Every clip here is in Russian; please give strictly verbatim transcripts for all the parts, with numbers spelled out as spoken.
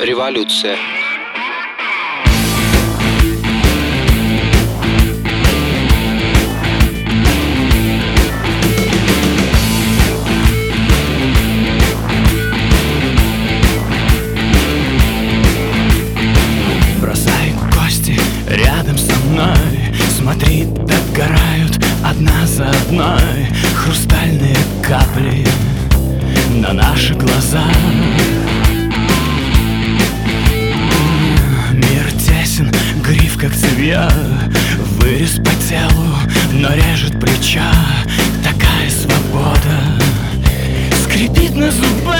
Революция. Бросай кости рядом со мной, смотри, догорают одна за одной хрустальные капли на наши глаза. Мир тесен, гриф как цевья, вырез по телу, но режет плеча. Такая свобода скрипит на зубах.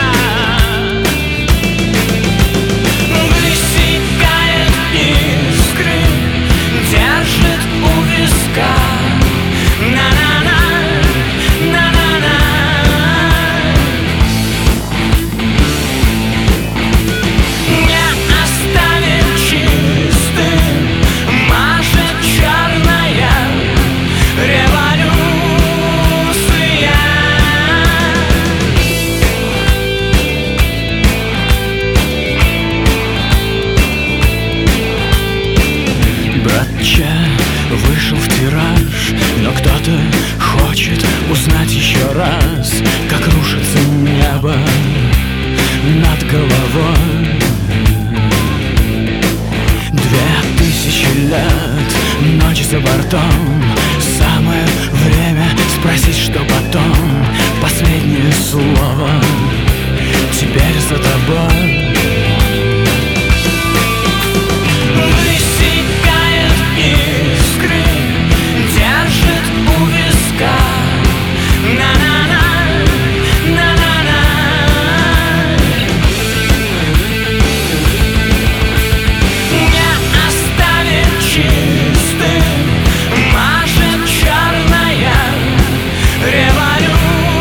Высекает искры, держит у виска. На-на-на, на-на-на. Не оставит чистым, мажет черная революция. Братча вышел в тираж, но кто-то хочет узнать еще раз, как рушится небо над головой. Две тысячи лет, ночь за бортом. Самое время спросить, что потом. Последнее слово теперь за тобой. Высекает искры, держит у виска. На-на-на, на-на-на. Не оставит чистым, мажет черная революция.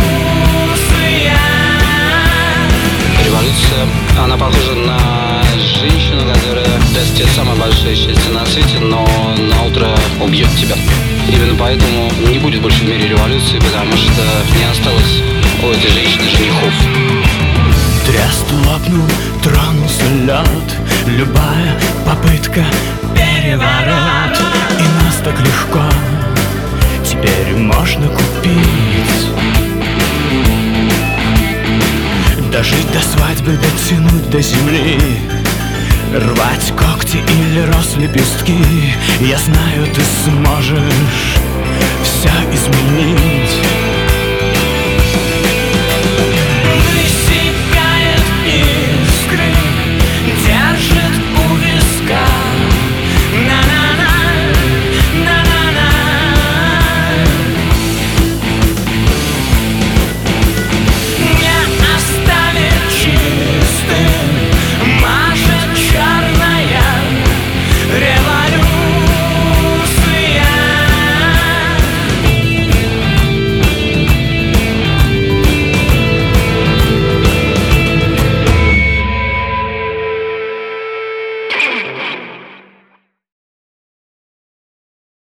Революция, она похожа на женщину, которая даст тебе самое большое счастье на свете, но на утро убьет тебя. Именно поэтому не будет больше в мире революции, потому что не осталось у этой женщины женихов. Трест лопнул, тронулся лед. Любая попытка переворот. И нас так легко теперь можно купить. Дожить до свадьбы, дотянуть до земли, рвать когти или рост лепестки. Я знаю, ты сможешь все изменить.